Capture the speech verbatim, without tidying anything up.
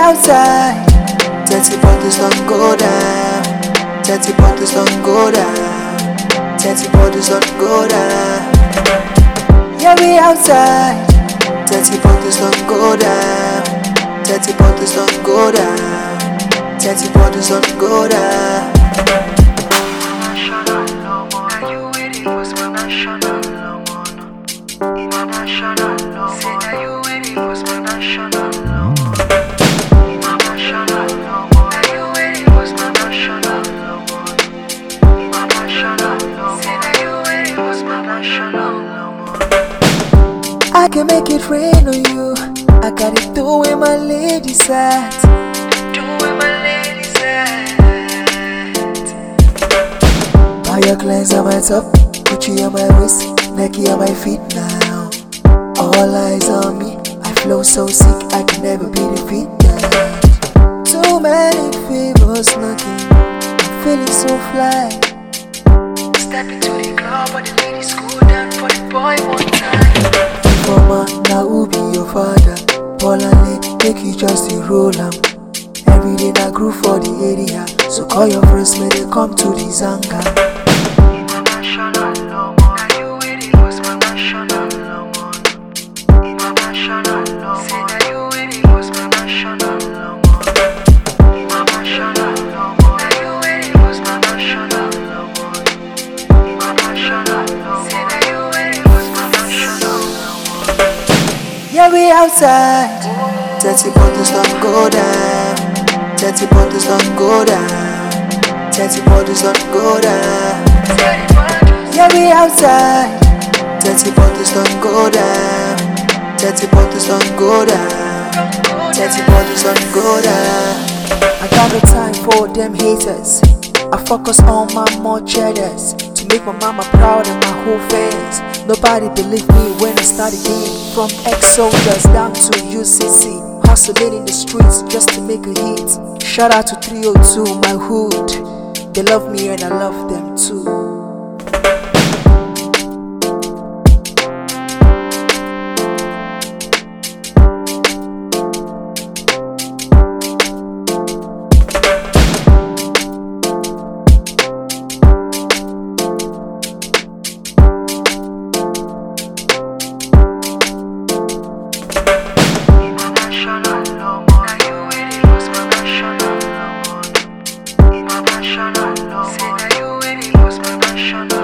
outside. Dirty bottles don't go down. Dirty bottles don't go down. Dirty bottles don't go down. Yeah, we outside. Dirty bottles don't go down. Dirty bottles don't go down. Dirty bottles don't go down. International no more. Are you waiting for some national no more? International no more. Say are you waiting for some national no more? International no more. Are you waiting for some national no more? International no more. Say are you waiting for some national no more? I can make it rain on you. I got it through where my lady's at. Do where my lady's at. Fire cleanse on my top, Gucci on my waist, Nike on my feet now. All eyes on me, I flow so sick, I can never be defeated. Too many favors knocking, I'm feeling so fly. Step into the club, but the ladies go down for the boy one time. Mama, now who be your father? Polale, make you just the roll am. Every day I grew for the area, so call your friends, may they come to the zanga. International no more. Are you waiting for some national no more? International no more. Say are you waiting for some national no more? International no more. Are you waiting for some national no more? International no more. Say are you waiting for some national no more? Yeah, we outside. Dirty bottles don't go down. Dirty bottles don't go down. Dirty bottles don't go down. Yeah, we outside. Dirty bottles don't go down. Dirty bottles don't go down. Dirty bottles don't go down. I got no time for them haters. I focus on my more cheddars to make my mama proud and my whole fans. Nobody believed me when I started again. From ex-soldiers down to U C C, hustling in the streets just to make a hit. Shout out to three oh two, my hood. They love me and I love them too. International no more. Are you waiting for some national no more? International no more. Say are you waiting for some national